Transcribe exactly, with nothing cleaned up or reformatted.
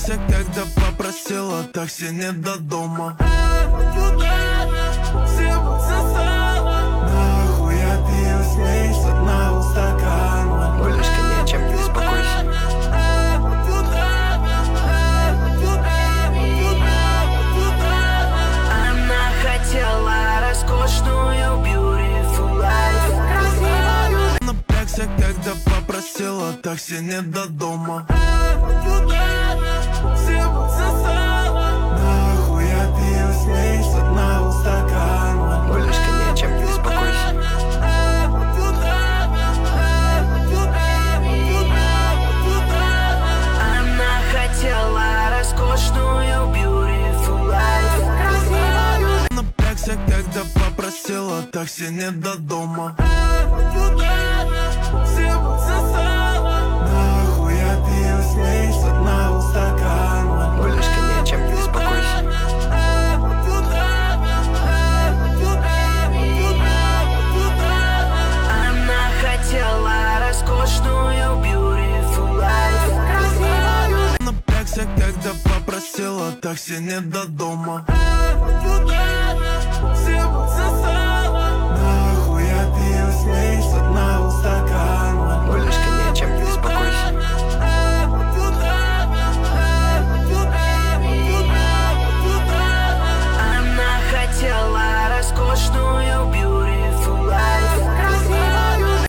Напрягся, когда попросила такси не до дома. Нахуя пью с ней с одного стакана. Олежка, ни о чем не беспокойся. Она хотела роскошную beautiful life. Напрягся, когда попросила такси не до дома. Нахуя пью с ней с одного стакана. Олежка, ни о чем не беспокойся. Она хотела роскошную beautiful life. Напрягся, когда попросила такси не до дома. Нахуя пью с ней с одного стакана. Олежка, ни о чем не беспокойся. Она хотела роскошную beautiful life. Напрягся, когда попросила такси не до дома.